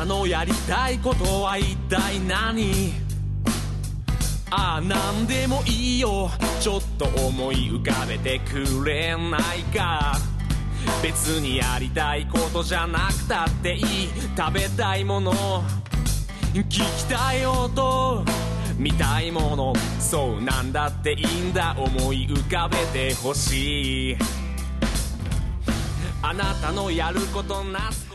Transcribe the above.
たのやりたいことは一体何？ああなんでもいいよ、ちょっと思い浮かべてくれないか。別にやりたいことじゃなくたっていい、食べたいもの、聞きたい音、見たいもの、そうなんだっていいんだ、思い浮かべてほしい。あなたのやることなす